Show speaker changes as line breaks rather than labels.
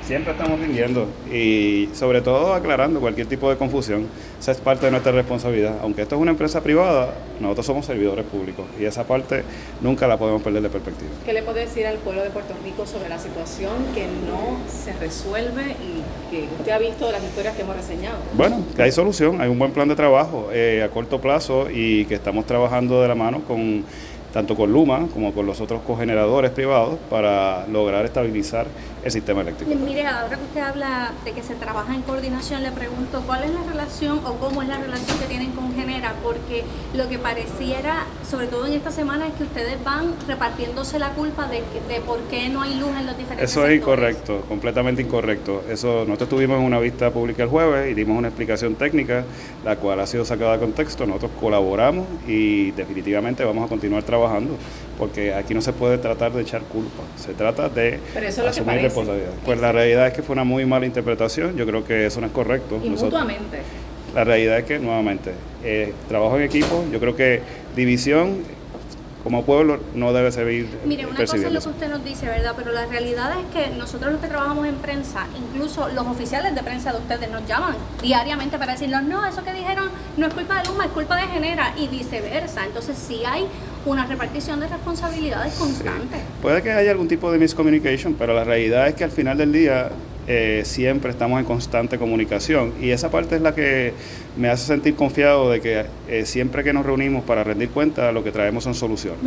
Siempre estamos rindiendo y sobre todo aclarando cualquier tipo de confusión. Esa es parte de nuestra responsabilidad. Aunque esto es una empresa privada, nosotros somos servidores públicos y esa parte nunca la podemos perder de perspectiva.
¿Qué le puede decir al pueblo de Puerto Rico sobre la situación que no se resuelve y que usted ha visto de las historias que hemos reseñado?
Bueno, que hay solución, hay un buen plan de trabajo a corto plazo y que estamos trabajando de la mano tanto con Luma como con los otros cogeneradores privados para lograr estabilizar el sistema eléctrico.
Mire, ahora que usted habla de que se trabaja en coordinación, le pregunto cuál es la relación o cómo es la relación que tienen con Genera, porque lo que pareciera, sobre todo en esta semana, es que ustedes van repartiéndose la culpa de por qué no hay luz en los diferentes
Eso es
sectores.
incorrecto, completamente incorrecto. Nosotros tuvimos una vista pública el jueves y dimos una explicación técnica, la cual ha sido sacada de contexto. Nosotros colaboramos y definitivamente vamos a continuar trabajando, porque aquí no se puede tratar de echar culpa, se trata de asumir responsabilidad. Pues la realidad es que fue una muy mala interpretación, yo creo que eso no es correcto.
Y mutuamente.
La realidad es que, nuevamente, trabajo en equipo, yo creo que división como pueblo no debe servir.
Mire, una cosa es lo que usted nos dice, ¿verdad? Pero la realidad es que nosotros los que trabajamos en prensa, incluso los oficiales de prensa de ustedes nos llaman diariamente para decirnos, no, eso que dijeron no es culpa de Luma, es culpa de Genera y viceversa. Entonces sí hay una repartición de responsabilidades constante.
Sí. Puede que haya algún tipo de miscommunication, pero la realidad es que al final del día siempre estamos en constante comunicación y esa parte es la que me hace sentir confiado de que siempre que nos reunimos para rendir cuenta lo que traemos son soluciones.